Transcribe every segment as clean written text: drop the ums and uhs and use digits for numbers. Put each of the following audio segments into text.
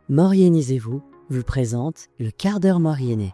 Mauriennisez-vous vous présente le quart d'heure Mauriennais.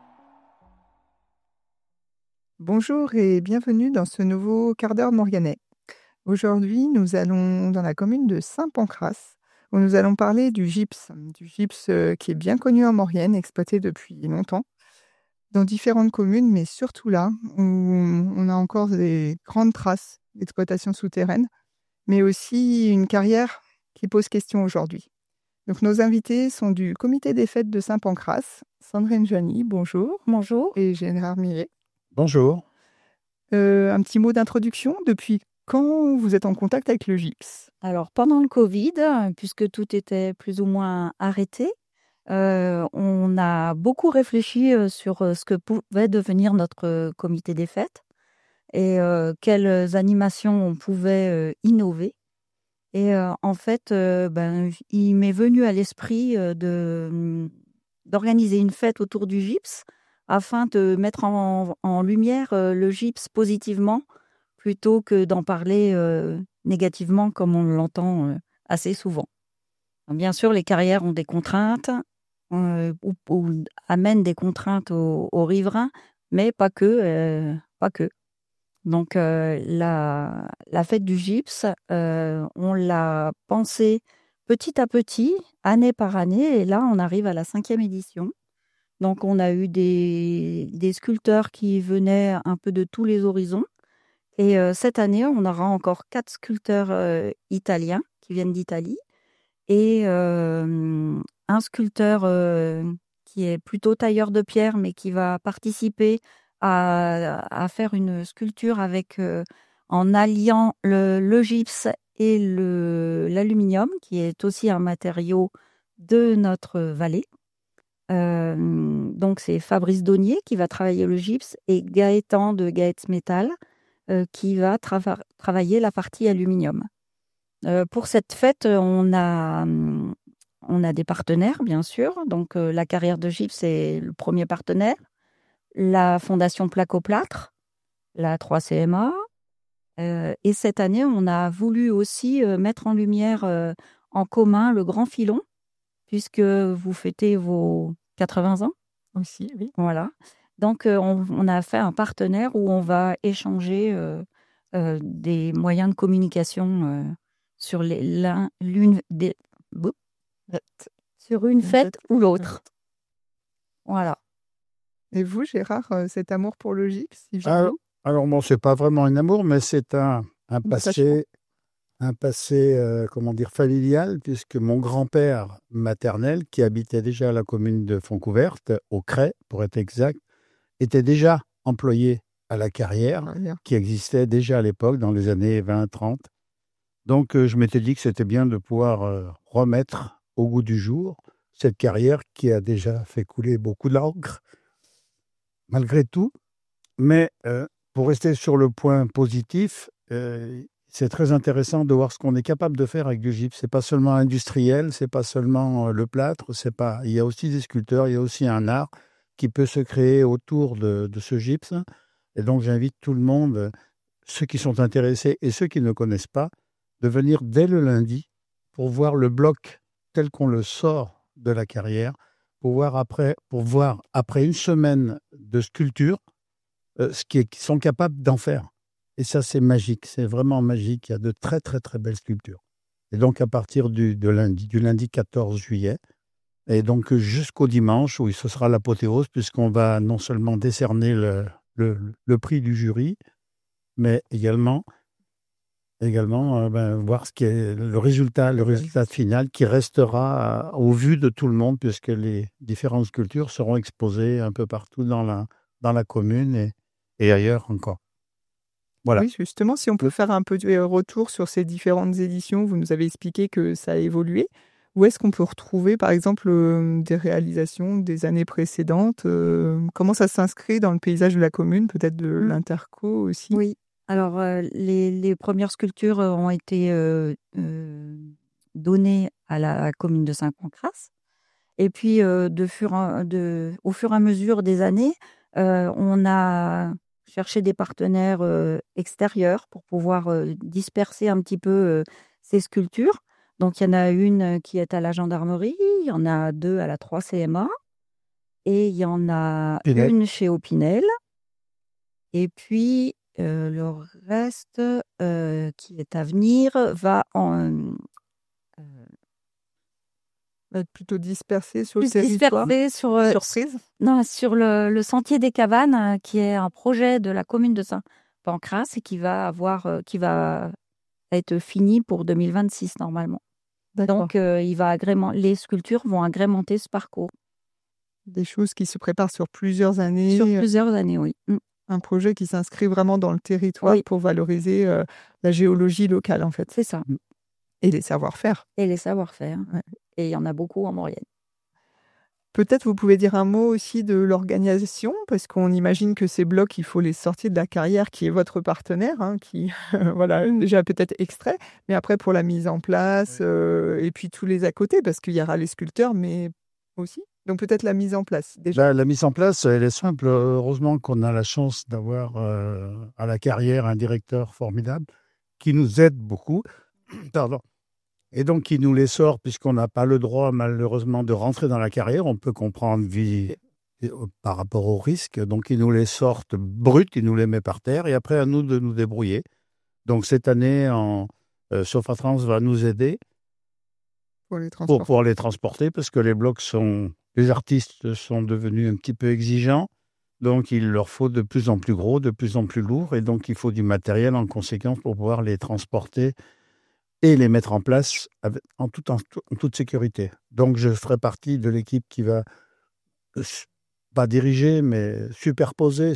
Bonjour et bienvenue dans ce nouveau quart d'heure mauriennais. Aujourd'hui, nous allons dans la commune de Saint-Pancrace, où nous allons parler du gypse qui est bien connu en Maurienne, exploité depuis longtemps, dans différentes communes, mais surtout là, où on a encore des grandes traces d'exploitation souterraine, mais aussi une carrière qui pose question aujourd'hui. Donc nos invités sont du comité des fêtes de Saint-Pancrace, Sandrine Jany, bonjour. Bonjour. Et Gérard Millet. Bonjour. Un petit mot d'introduction. Depuis quand vous êtes en contact avec le gypse? Alors, pendant le Covid, puisque tout était plus ou moins arrêté, on a beaucoup réfléchi sur ce que pouvait devenir notre comité des fêtes et quelles animations on pouvait innover. Et en fait, il m'est venu à l'esprit d'organiser une fête autour du gypse afin de mettre en lumière le gypse positivement plutôt que d'en parler négativement comme on l'entend assez souvent. Bien sûr, les carrières ont des contraintes ou amènent des contraintes aux riverains, mais pas que. Donc, la fête du gypse, on l'a pensée petit à petit, année par année, et là, on arrive à la 5e édition. Donc, on a eu des sculpteurs qui venaient un peu de tous les horizons. Et cette année, on aura encore 4 sculpteurs italiens qui viennent d'Italie et un sculpteur qui est plutôt tailleur de pierre, mais qui va participer à faire une sculpture en alliant le gypse et l'aluminium, qui est aussi un matériau de notre vallée. Donc, c'est Fabrice Daunier qui va travailler le gypse et Gaëtan de Gaëtz Metal qui va travailler la partie aluminium. Pour cette fête, on a des partenaires, bien sûr. Donc, la carrière de gypse est le premier partenaire. La Fondation Placo-Plâtre, la 3CMA. Et cette année, on a voulu aussi mettre en lumière en commun le Grand Filon, puisque vous fêtez vos 80 ans. Aussi, oui. Voilà. Donc, on a fait un partenaire où on va échanger des moyens de communication sur sur une fête ou l'autre. Voilà. Et vous, Gérard, cet amour pour le gypse, il vient d'où? Alors, bon, c'est pas vraiment un amour, mais c'est un passé, familial, puisque mon grand-père maternel, qui habitait déjà à la commune de Fontcouverte, au Crêt, pour être exact, était déjà employé à la carrière, qui existait déjà à l'époque, dans les années 20-30. Donc, je m'étais dit que c'était bien de pouvoir remettre au goût du jour cette carrière qui a déjà fait couler beaucoup d'encre, malgré tout. Mais pour rester sur le point positif, c'est très intéressant de voir ce qu'on est capable de faire avec du gypse. C'est pas seulement industriel, c'est pas seulement le plâtre, il y a aussi des sculpteurs, il y a aussi un art qui peut se créer autour de ce gypse. Et donc, j'invite tout le monde, ceux qui sont intéressés et ceux qui ne connaissent pas, de venir dès le lundi pour voir le bloc tel qu'on le sort de la carrière, pour voir après une semaine de sculpture, ce qu'ils sont capables d'en faire. Et ça, c'est magique, c'est vraiment magique. Il y a de très, très, très belles sculptures. Et donc, à partir du lundi 14 juillet, et donc jusqu'au dimanche, où ce sera l'apothéose, puisqu'on va non seulement décerner le prix du jury, mais également voir ce qui est le résultat final qui restera au vu de tout le monde, puisque les différentes sculptures seront exposées un peu partout dans la commune et ailleurs encore. Voilà. Oui, justement, si on peut faire un peu de retour sur ces différentes éditions, vous nous avez expliqué que ça a évolué. Où est-ce qu'on peut retrouver, par exemple, des réalisations des années précédentes? Comment ça s'inscrit dans le paysage de la commune, peut-être de l'Interco aussi? Oui. Alors, les premières sculptures ont été données à la commune de Saint-Pancrace. Et puis, au fur et à mesure des années, on a cherché des partenaires extérieurs pour pouvoir disperser un petit peu ces sculptures. Donc, il y en a une qui est à la gendarmerie, il y en a 2 à la 3 CMA, et il y en a Pinel. une chez Opinel. Et puis, le reste qui est à venir va être plutôt dispersé sur le plus territoire. dispersé Surprise. sur le sentier des Cabanes, qui est un projet de la commune de Saint-Pancras et qui va être fini pour 2026 normalement. D'accord. Donc, les sculptures vont agrémenter ce parcours. Des choses qui se préparent sur plusieurs années. Sur plusieurs années, oui. Un projet qui s'inscrit vraiment dans le territoire Oui. pour valoriser la géologie locale, en fait. C'est ça. Et les savoir-faire. Et les savoir-faire. Ouais. Et il y en a beaucoup en Maurienne. Peut-être vous pouvez dire un mot aussi de l'organisation, parce qu'on imagine que ces blocs, il faut les sortir de la carrière, qui est votre partenaire, qui, voilà, déjà peut-être extrait, mais après pour la mise en place, et puis tous les à côté, parce qu'il y aura les sculpteurs, mais aussi. Donc peut-être la mise en place, déjà. La mise en place, elle est simple. Heureusement qu'on a la chance d'avoir à la carrière un directeur formidable qui nous aide beaucoup. Pardon. Et donc, qui nous les sort, puisqu'on n'a pas le droit, malheureusement, de rentrer dans la carrière. On peut comprendre par rapport au risque. Donc, ils nous les sortent bruts, ils nous les mettent par terre. Et après, à nous de nous débrouiller. Donc, cette année, Sofratrans va nous aider pour pouvoir les transporter, parce que les artistes sont devenus un petit peu exigeants. Donc, il leur faut de plus en plus gros, de plus en plus lourd. Et donc, il faut du matériel en conséquence pour pouvoir les transporter et les mettre en place en toute sécurité. Donc, je ferai partie de l'équipe qui va, pas diriger, mais superviser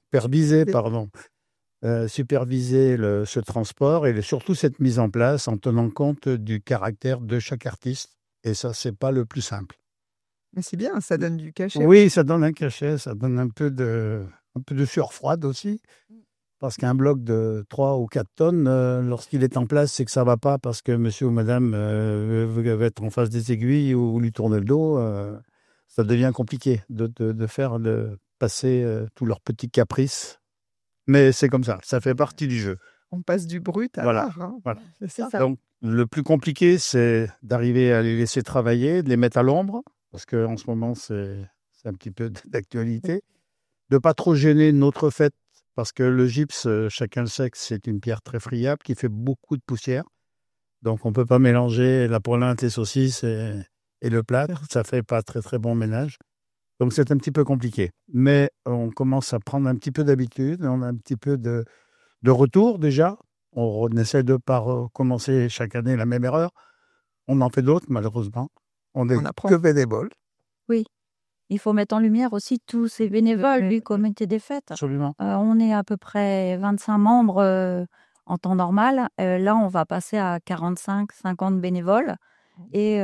ce transport et surtout cette mise en place en tenant compte du caractère de chaque artiste. Et ça, c'est pas le plus simple. Mais c'est bien, ça donne du cachet. Oui, ça donne un cachet, ça donne un peu de sueur froide aussi. Parce qu'un bloc de 3 ou 4 tonnes, lorsqu'il est en place, c'est que ça ne va pas parce que monsieur ou madame veut être en face des aiguilles ou lui tourner le dos. Ça devient compliqué de passer tous leurs petits caprices. Mais c'est comme ça fait partie du jeu. On passe du brut à Voilà. l'art. Voilà. C'est ça. Donc, le plus compliqué, c'est d'arriver à les laisser travailler, de les mettre à l'ombre, parce qu'en ce moment, c'est un petit peu d'actualité. De ne pas trop gêner notre fête. Parce que le gypse, chacun le sait que c'est une pierre très friable qui fait beaucoup de poussière. Donc, on ne peut pas mélanger la pointe, les saucisses et le plâtre. Ça ne fait pas très, très bon ménage. Donc, c'est un petit peu compliqué. Mais on commence à prendre un petit peu d'habitude. On a un petit peu de retour déjà. On essaie de ne pas recommencer chaque année la même erreur. On en fait d'autres, malheureusement. On apprend. Que bénévoles. Oui. Il faut mettre en lumière aussi tous ces bénévoles du comité des fêtes. Absolument. On est à peu près 25 membres en temps normal. Là, on va passer à 45-50 bénévoles. Et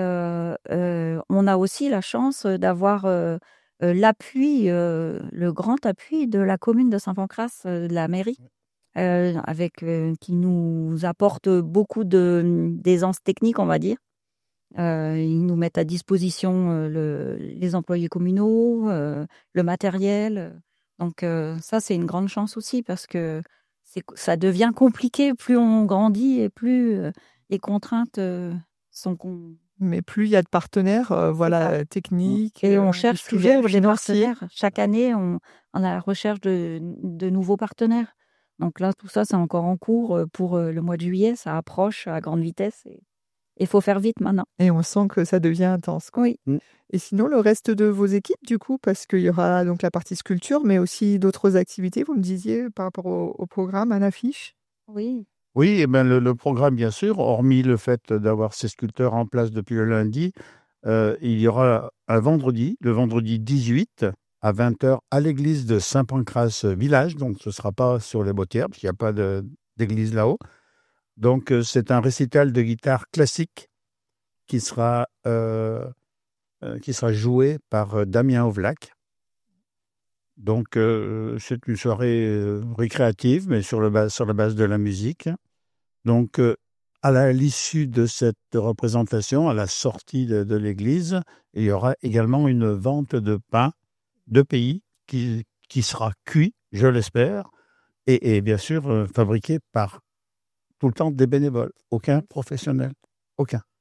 on a aussi la chance d'avoir l'appui, le grand appui de la commune de Saint-Pancras, de la mairie, qui nous apporte beaucoup d'aisance technique, on va dire. Ils nous mettent à disposition les employés communaux, le matériel. Donc ça, c'est une grande chance aussi parce que ça devient compliqué. Plus on grandit et plus les contraintes sont... Mais plus il y a de partenaires techniques. Et on cherche toujours des partenaires. Chaque année, on a la recherche de nouveaux partenaires. Donc là, tout ça, c'est encore en cours pour le mois de juillet. Ça approche à grande vitesse et il faut faire vite maintenant. Et on sent que ça devient intense. Oui. Et sinon, le reste de vos équipes, du coup, parce qu'il y aura donc la partie sculpture, mais aussi d'autres activités, vous me disiez, par rapport au programme, à l'affiche. Oui. Oui, et le programme, bien sûr, hormis le fait d'avoir ces sculpteurs en place depuis le lundi, il y aura un vendredi, le vendredi 18, à 20h, à l'église de Saint-Pancras village. Donc, ce ne sera pas sur les Bautières, parce qu'il n'y a pas d'église là-haut. Donc, c'est un récital de guitare classique qui sera joué par Damien Ovlac. Donc, c'est une soirée récréative, mais sur la base de la musique. Donc, à l'issue de cette représentation, à la sortie de l'église, il y aura également une vente de pain de pays qui sera cuit, je l'espère, et bien sûr fabriqué par tout le temps des bénévoles. Aucun professionnel. Aucun.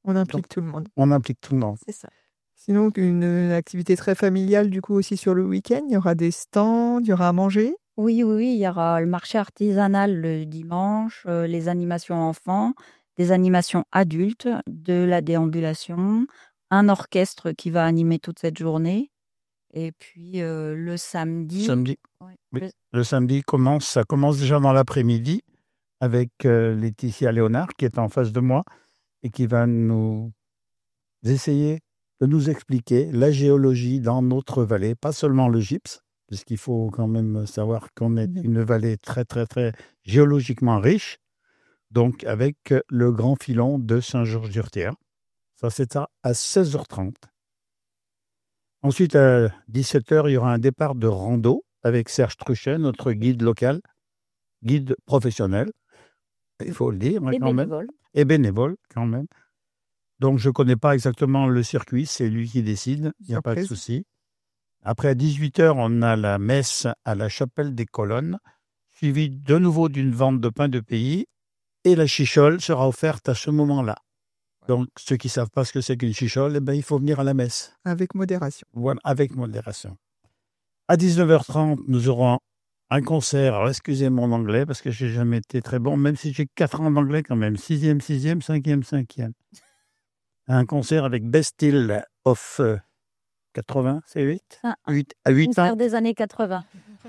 On implique tout le monde. On implique tout le monde. C'est ça. Sinon, une activité très familiale, du coup, aussi sur le week-end. Il y aura des stands, il y aura à manger. Oui, il y aura le marché artisanal le dimanche, les animations enfants, des animations adultes, de la déambulation, un orchestre qui va animer toute cette journée. Et puis le samedi. Oui. Le samedi ça commence déjà dans l'après-midi avec Laetitia Léonard qui est en face de moi et qui va nous essayer de nous expliquer la géologie dans notre vallée, pas seulement le gypse, puisqu'il faut quand même savoir qu'on est une vallée très, très, très géologiquement riche, donc avec le grand filon de Saint-Georges-d'Urtière. Ça, c'est ça à 16h30. Ensuite, à 17h, il y aura un départ de rando avec Serge Truchet, notre guide local, guide professionnel, il faut le dire, et quand bénévole. même. Et bénévole, quand même. Donc, je ne connais pas exactement le circuit, c'est lui qui décide, il n'y a pas de souci. Après, à 18h, on a la messe à la chapelle des Colonnes, suivie de nouveau d'une vente de pain de pays, et la chichole sera offerte à ce moment-là. Donc, ceux qui ne savent pas ce que c'est qu'une chichole, il faut venir à la messe. Avec modération. Voilà, avec modération. À 19h30, nous aurons un concert. Alors, excusez mon anglais, parce que je n'ai jamais été très bon, même si j'ai 4 ans d'anglais quand même. 6e, 5e, 5e. Un concert avec Best Style of 80, c'est 8 à 8 ans. Concert des années 80.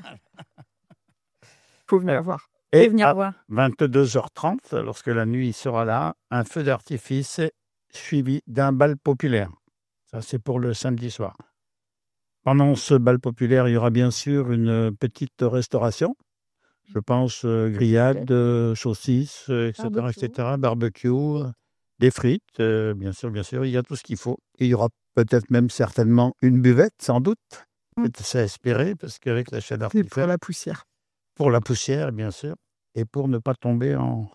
Faut venir voir. Et à 22h30, lorsque la nuit sera là, un feu d'artifice suivi d'un bal populaire. Ça, c'est pour le samedi soir. Pendant ce bal populaire, il y aura bien sûr une petite restauration. Je pense grillades, saucisses, etc., barbecue, des frites, bien sûr, il y a tout ce qu'il faut. Et il y aura peut-être même certainement une buvette, sans doute. C'est à espérer, parce qu'avec la chaleur C'est pour la poussière. Pour la poussière, bien sûr, et pour ne pas tomber en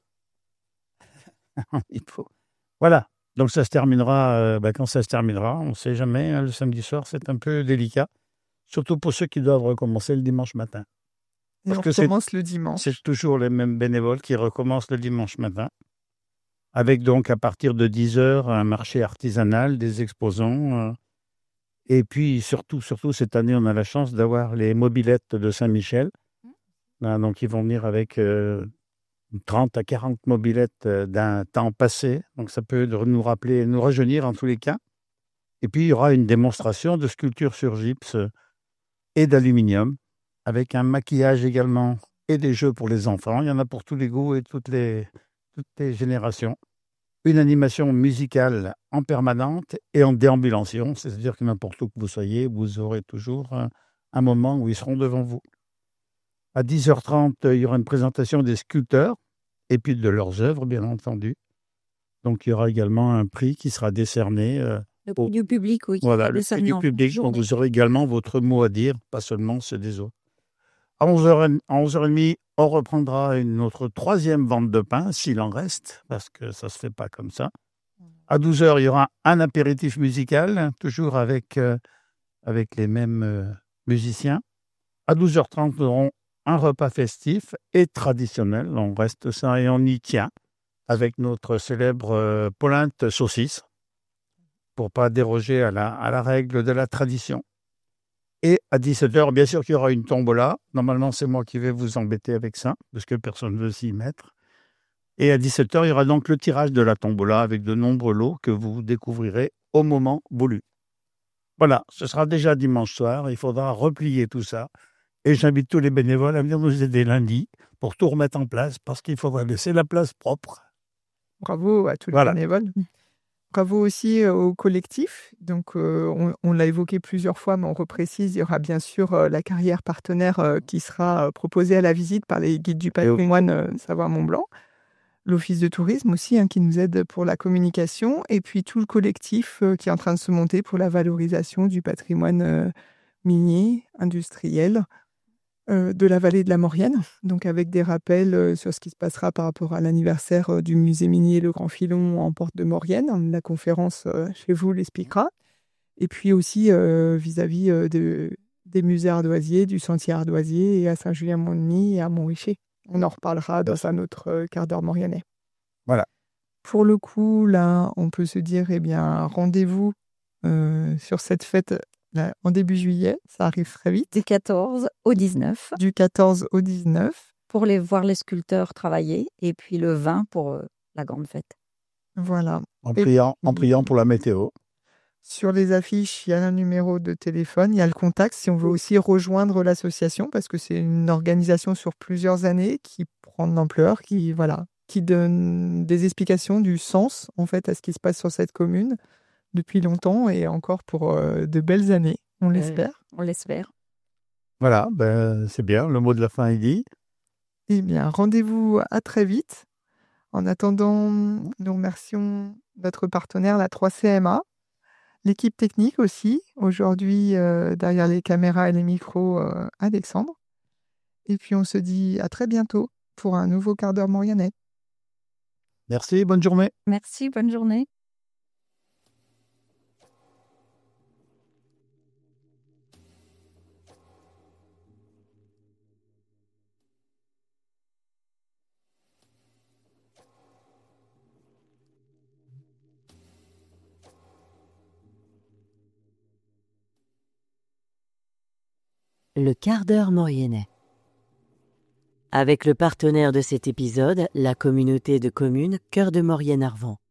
hypo. Voilà, donc ça se terminera quand ça se terminera. On ne sait jamais, le samedi soir, c'est un peu délicat, surtout pour ceux qui doivent recommencer le dimanche matin. Et on recommence le dimanche. C'est toujours les mêmes bénévoles qui recommencent le dimanche matin, avec donc à partir de 10h un marché artisanal, des exposants. Et puis surtout, cette année, on a la chance d'avoir les mobylettes de Saint-Michel. Donc, ils vont venir avec 30 à 40 mobylettes d'un temps passé. Donc, ça peut nous rappeler, nous rajeunir en tous les cas. Et puis, il y aura une démonstration de sculpture sur gypse et d'aluminium, avec un maquillage également et des jeux pour les enfants. Il y en a pour tous les goûts et toutes les générations. Une animation musicale en permanente et en déambulation. C'est-à-dire que n'importe où que vous soyez, vous aurez toujours un moment où ils seront devant vous. À 10h30, il y aura une présentation des sculpteurs et puis de leurs œuvres, bien entendu. Donc, il y aura également un prix qui sera décerné. Le prix du public, oui. Voilà, le prix du public. Donc, vous aurez également votre mot à dire, pas seulement ceux des autres. À 11h30, on reprendra notre 3e vente de pain, s'il en reste, parce que ça ne se fait pas comme ça. À 12h, il y aura un apéritif musical, toujours avec les mêmes musiciens. À 12h30, nous aurons un repas festif et traditionnel, on reste ça et on y tient, avec notre célèbre polenta saucisse, pour ne pas déroger à la règle de la tradition. Et à 17h, bien sûr qu'il y aura une tombola. Normalement, c'est moi qui vais vous embêter avec ça, parce que personne ne veut s'y mettre. Et à 17h, il y aura donc le tirage de la tombola avec de nombreux lots que vous découvrirez au moment voulu. Voilà, ce sera déjà dimanche soir, il faudra replier tout ça. Et j'invite tous les bénévoles à venir nous aider lundi pour tout remettre en place, parce qu'il faudra laisser la place propre. Bravo à tous les bénévoles. Bravo aussi au collectif. Donc, on l'a évoqué plusieurs fois, mais on reprécise, il y aura bien sûr la carrière partenaire qui sera proposée à la visite par les guides du patrimoine Savoie-Mont-Blanc. L'office de tourisme aussi, qui nous aide pour la communication. Et puis tout le collectif qui est en train de se monter pour la valorisation du patrimoine minier, industriel, de la vallée de la Maurienne, donc avec des rappels sur ce qui se passera par rapport à l'anniversaire du musée minier Le Grand Filon en Porte de Maurienne. La conférence chez vous l'expliquera. Et puis aussi vis-à-vis des musées ardoisiers, du sentier ardoisier et à Saint-Julien-Mont-de-My et à Montricher. On en reparlera dans un autre quart d'heure mauriennais. Voilà. Pour le coup, là, on peut se dire, eh bien, rendez-vous sur cette fête là, en début juillet. Ça arrive très vite. Du 14 au 19. Du 14 au 19. Pour voir les sculpteurs travailler. Et puis le 20 pour la grande fête. Voilà. En priant pour la météo. Sur les affiches, il y a un numéro de téléphone, il y a le contact si on veut aussi rejoindre l'association, parce que c'est une organisation sur plusieurs années qui prend de l'ampleur, qui donne des explications du sens en fait à ce qui se passe sur cette commune depuis longtemps et encore pour de belles années, on l'espère. On l'espère. Voilà, c'est bien, le mot de la fin est dit. Eh bien, rendez-vous à très vite. En attendant, nous remercions notre partenaire, la 3CMA, l'équipe technique aussi, aujourd'hui derrière les caméras et les micros, Alexandre. Et puis on se dit à très bientôt pour un nouveau quart d'heure Morganais. Merci, bonne journée. Merci, bonne journée. Le quart d'heure Mauriennais. Avec le partenaire de cet épisode, la communauté de communes Cœur de Maurienne-Arvent.